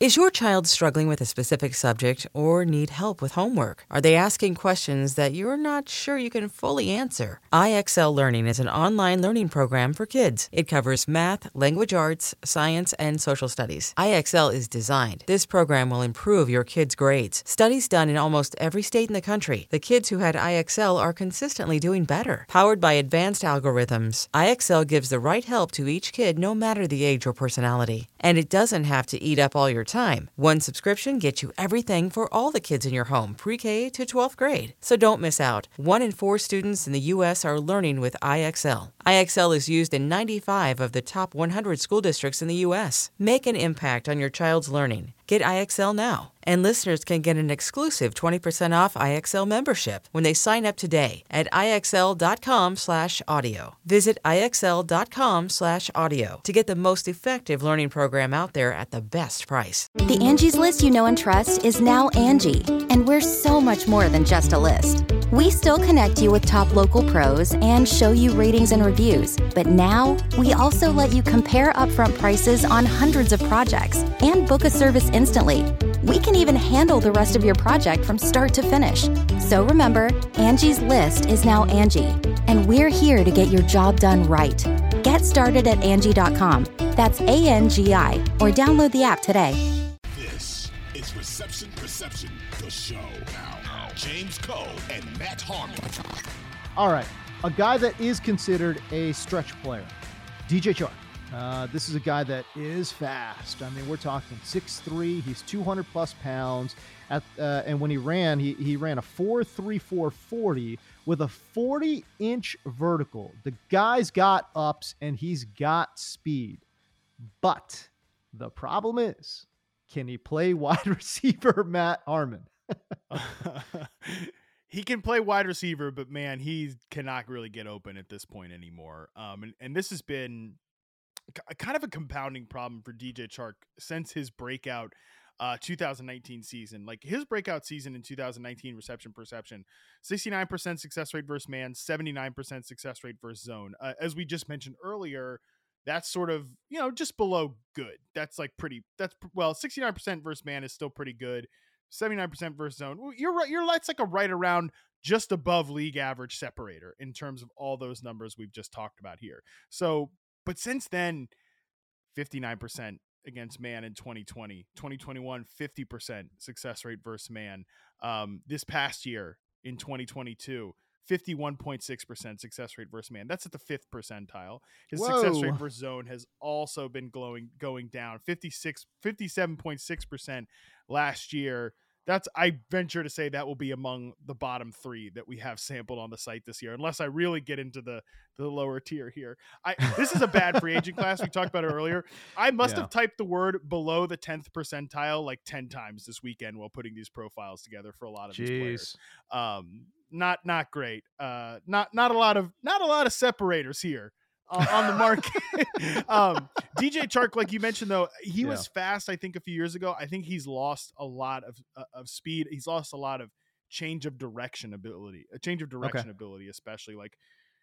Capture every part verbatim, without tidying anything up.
Is your child struggling with a specific subject or need help with homework? Are they asking questions that you're not sure you can fully answer? I X L Learning is an online learning program for kids. It covers math, language arts, science, and social studies. I X L is designed. This program will improve your kids' grades. Studies done in almost every state in the country. The kids who had I X L are consistently doing better. Powered by advanced algorithms, I X L gives the right help to each kid no matter the age or personality. And it doesn't have to eat up all your time. One subscription gets you everything for all the kids in your home, pre-K to twelfth grade. So don't miss out. One in four students in the U S are learning with I X L. I X L is used in ninety-five of the top one hundred school districts in the U S. Make an impact on your child's learning. Get I X L now. And listeners can get an exclusive twenty percent off I X L membership when they sign up today at IXL.com slash audio. Visit IXL.com slash audio to get the most effective learning program out there at the best price. The Angie's List you know and trust is now Angie, and we're so much more than just a list. We still connect you with top local pros and show you ratings and reviews, but now we also let you compare upfront prices on hundreds of projects and book a service instantly. We can even handle the rest of your project from start to finish. So remember, Angie's List is now Angie, and we're here to get your job done right. Get started at Angie dot com. That's A N G I, or download the app today. This is Reception Perception, the show. Now, James Koh and Matt Harmon. All right, a guy that is considered a stretch player, D J Chark. Uh, this is a guy that is fast. I mean, we're talking six three. He's two hundred plus pounds. At uh, and when he ran, he he ran a four three four forty with a forty inch vertical. The guy's got ups and he's got speed. But the problem is, can he play wide receiver, Matt Harmon? He can play wide receiver, but man, he cannot really get open at this point anymore. Um, and, and this has been kind of a compounding problem for D J Chark since his breakout uh, two thousand nineteen season. Like his breakout season in two thousand nineteen reception perception, sixty-nine percent success rate versus man, seventy-nine percent success rate versus zone. Uh, as we just mentioned earlier, that's sort of, you know, just below good. That's like pretty, that's well, sixty-nine percent versus man is still pretty good. seventy-nine percent versus zone. You're right. You're that's like a right around just above league average separator in terms of all those numbers we've just talked about here. So, but since then, fifty-nine percent against man in twenty twenty, twenty twenty-one, fifty percent success rate versus man. Um, this past year in twenty twenty-two, fifty-one point six percent success rate versus man. That's at the fifth percentile. His Whoa. Success rate versus zone has also been glowing, going down fifty-six, fifty-seven point six percent last year. That's, I venture to say that will be among the bottom three that we have sampled on the site this year, unless I really get into the, the lower tier here. I, this is a bad free agent class. We talked about it earlier. I must yeah. have typed the word below the tenth percentile like ten times this weekend while putting these profiles together for a lot of Jeez. these players. Um, not, not great. Uh, not, not a lot of, not a lot of separators here. Uh, on the market. um, D J Chark, like you mentioned, though, he yeah. was fast, I think, a few years ago. I think he's lost a lot of uh, of speed. He's lost a lot of change of direction ability, a change of direction okay. ability, especially like,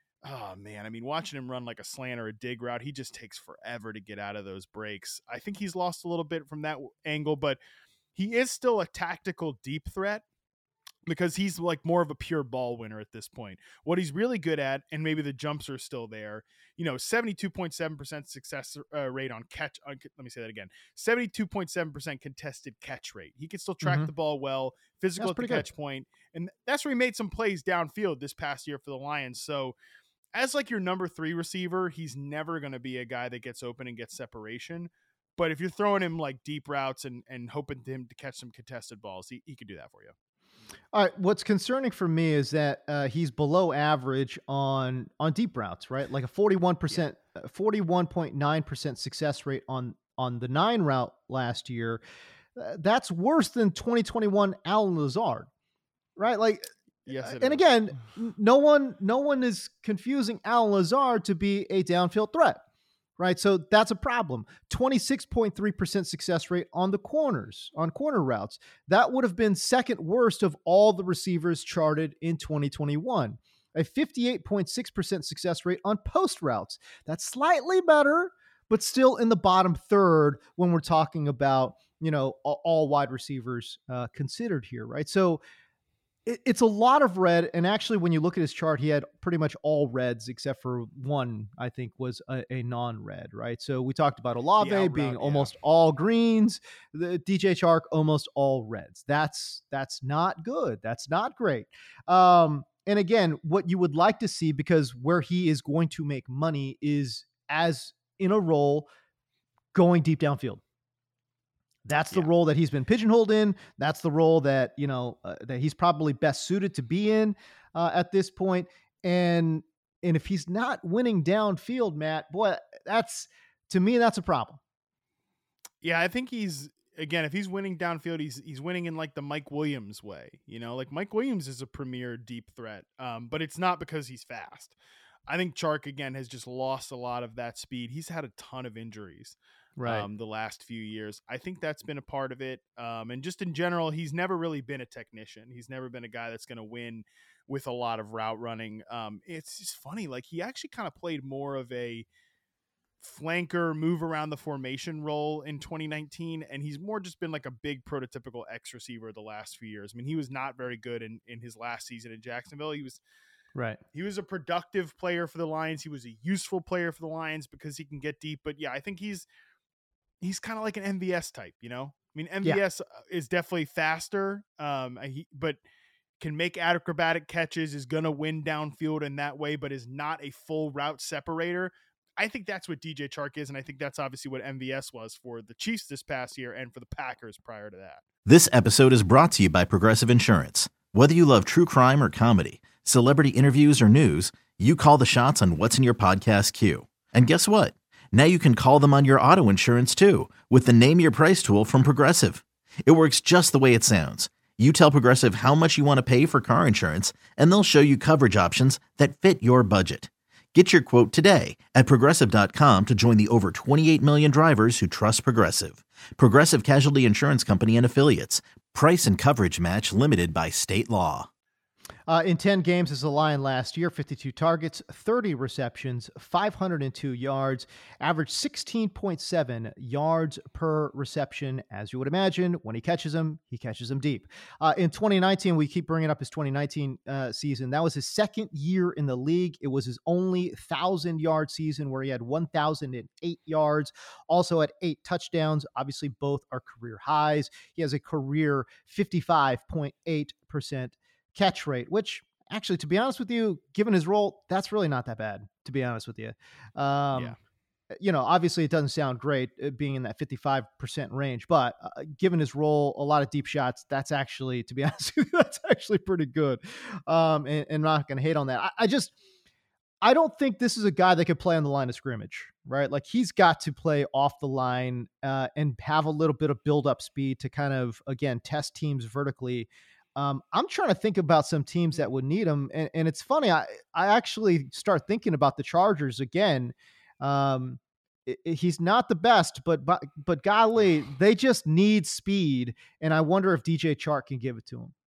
oh man, I mean, watching him run like a slant or a dig route, he just takes forever to get out of those breaks. I think he's lost a little bit from that angle, but he is still a tactical deep threat, because he's like more of a pure ball winner at this point. What he's really good at, and maybe the jumps are still there, you know, seventy-two point seven percent success uh, rate on catch. Uh, let me say that again. seventy-two point seven percent contested catch rate. He can still track mm-hmm. the ball well, physical that's at the catch good. point. And that's where he made some plays downfield this past year for the Lions. So as like your number three receiver, he's never going to be a guy that gets open and gets separation. But if you're throwing him like deep routes and, and hoping to him to catch some contested balls, he, he could do that for you. All right. What's concerning for me is that uh, he's below average on on deep routes, right? Like a forty-one percent, yeah. forty-one point nine percent success rate on on the nine route last year. Uh, that's worse than twenty twenty-one Allen Lazard, right? Like, yes. And is. again, no one no one is confusing Allen Lazard to be a downfield threat. Right. So that's a problem. twenty-six point three percent success rate on the corners, on corner routes. That would have been second worst of all the receivers charted in twenty twenty-one. A fifty-eight point six percent success rate on post routes. That's slightly better, but still in the bottom third when we're talking about you know, all, all wide receivers uh, considered here, right? So it, it's a lot of red. And actually, when you look at his chart, he had pretty much all reds except for one, I think, was a, a non-red, right? So we talked about Olave yeah, being route, almost yeah. all greens, the D J Chark almost all reds. That's that's not good. That's not great. Um, and again, what you would like to see, because where he is going to make money is as in a role going deep downfield. That's the yeah. role that he's been pigeonholed in. That's the role that, you know, uh, that he's probably best suited to be in uh, at this point. And, and if he's not winning downfield, Matt, boy, that's, to me, that's a problem. Yeah. I think he's, again, if he's winning downfield, he's, he's winning in like the Mike Williams way, you know, like Mike Williams is a premier deep threat. Um, but it's not because he's fast. I think Chark, again, has just lost a lot of that speed. He's had a ton of injuries. Right. Um, the last few years. I think that's been a part of it. Um, and just in general, he's never really been a technician. He's never been a guy that's going to win with a lot of route running. Um, it's just funny. Like, he actually kind of played more of a flanker, move around the formation role in twenty nineteen. And he's more just been like a big prototypical X receiver the last few years. I mean, he was not very good in, in his last season in Jacksonville. He was Right. He was a productive player for the Lions. He was a useful player for the Lions because he can get deep. But yeah, I think he's, he's kind of like an M V S type, you know? I mean, M V S yeah. is definitely faster, um, he, but can make acrobatic catches, is going to win downfield in that way, but is not a full route separator. I think that's what D J Chark is, and I think that's obviously what M V S was for the Chiefs this past year and for the Packers prior to that. This episode is brought to you by Progressive Insurance. Whether you love true crime or comedy, celebrity interviews or news, you call the shots on what's in your podcast queue. And guess what? Now you can call them on your auto insurance too with the Name Your Price tool from Progressive. It works just the way it sounds. You tell Progressive how much you want to pay for car insurance, and they'll show you coverage options that fit your budget. Get your quote today at Progressive dot com to join the over twenty-eight million drivers who trust Progressive. Progressive Casualty Insurance Company and Affiliates. Price and coverage match limited by state law. Uh, in ten games as a Lion last year, fifty-two targets, thirty receptions, five hundred two yards, averaged sixteen point seven yards per reception. As you would imagine, when he catches them, he catches them deep. Uh, in twenty nineteen, we keep bringing up his twenty nineteen uh, season. That was his second year in the league. It was his only one thousand-yard season where he had one thousand eight yards, also had eight touchdowns. Obviously, both are career highs. He has a career fifty-five point eight percent catch rate, which actually, to be honest with you, given his role, that's really not that bad, to be honest with you. Um, yeah. You know, obviously it doesn't sound great uh, being in that fifty-five percent range, but uh, given his role, a lot of deep shots, that's actually, to be honest with you, that's actually pretty good. Um, and, and I'm not going to hate on that. I, I just, I don't think this is a guy that could play on the line of scrimmage, right? Like, he's got to play off the line uh, and have a little bit of build up speed to kind of, again, test teams vertically. Um, I'm trying to think about some teams that would need him. And, and it's funny. I, I actually start thinking about the Chargers again. Um, it, it, he's not the best, but, but, but golly, they just need speed. And I wonder if D J Chark can give it to him.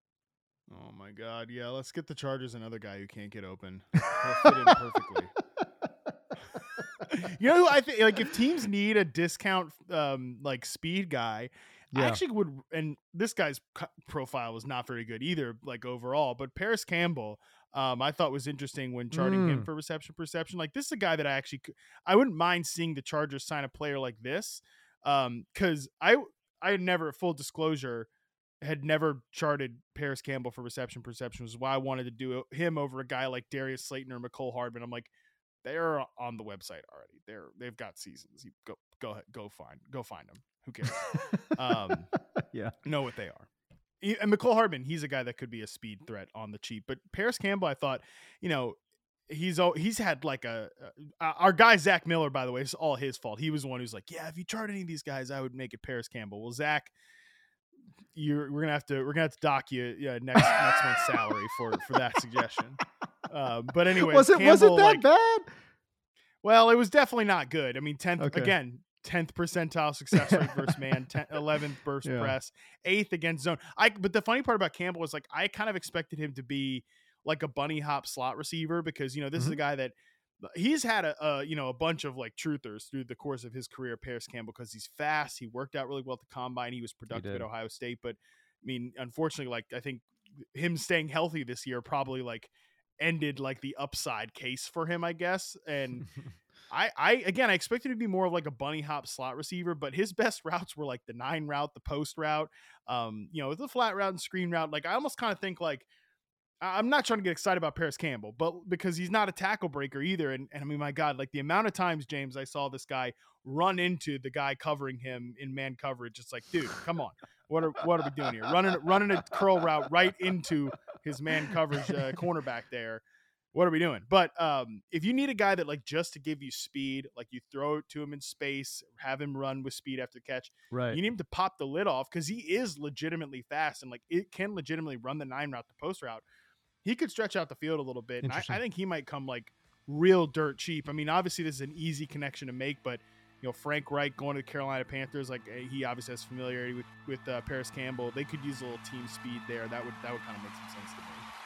Oh my God. Yeah. Let's get the Chargers another guy who can't get open. He'll fit in perfectly. You know who I think, like, if teams need a discount, um, like speed guy, yeah. I actually would, and this guy's profile was not very good either, like overall, but Paris Campbell, um, I thought was interesting when charting mm. him for reception perception. Like, this is a guy that I actually, I wouldn't mind seeing the Chargers sign a player like this. Um, cause I, I had never, full disclosure, had never charted Paris Campbell for reception perception, which is why I wanted to do him over a guy like Darius Slayton or Mecole Hardman. I'm like, they're on the website already. They're, they've got seasons. You go, go ahead, go find, go find them. Who cares? um, yeah, know what they are. And Mecole Hardman, he's a guy that could be a speed threat on the cheap. But Paris Campbell, I thought, you know, he's he's had like a, a our guy Zach Miller, by the way, it's all his fault. He was the one who's like, yeah, if you chart any of these guys, I would make it Paris Campbell. Well, Zach, you're we're gonna have to we're gonna have to dock you yeah, next next month's salary for for that suggestion. Uh, but anyway, was it Campbell, was it that like, bad? Well, it was definitely not good. I mean, tenth okay. again. tenth percentile success rate versus man, tenth, eleventh burst yeah. press, eighth against zone. I but the funny part about Campbell was, like, I kind of expected him to be like a bunny hop slot receiver, because, you know, this mm-hmm. is a guy that he's had a, a you know a bunch of like truthers through the course of his career, Paris Campbell, because he's fast. He worked out really well at the combine. He was productive he at Ohio State, but I mean, unfortunately, like I think him staying healthy this year probably like ended like the upside case for him, I guess. And I, I again, I expected him to be more of like a bunny hop slot receiver, but his best routes were like the nine route, the post route, um, you know, the flat route and screen route. Like I almost kind of think like. I'm not trying to get excited about Paris Campbell, but because he's not a tackle breaker either. And, and I mean, my God, like the amount of times, James, I saw this guy run into the guy covering him in man coverage. It's like, dude, come on. What are, what are we doing here? Running, running a curl route right into his man coverage uh, cornerback there. What are we doing? But um, if you need a guy that like just to give you speed, like you throw it to him in space, have him run with speed after the catch, right? You need him to pop the lid off because he is legitimately fast and like it can legitimately run the nine route, the post route. He could stretch out the field a little bit, and I, I think he might come like real dirt cheap. I mean, obviously this is an easy connection to make, but you know, Frank Reich going to the Carolina Panthers, like he obviously has familiarity with with uh, Paris Campbell. They could use a little team speed there. That would that would kind of make some sense to me.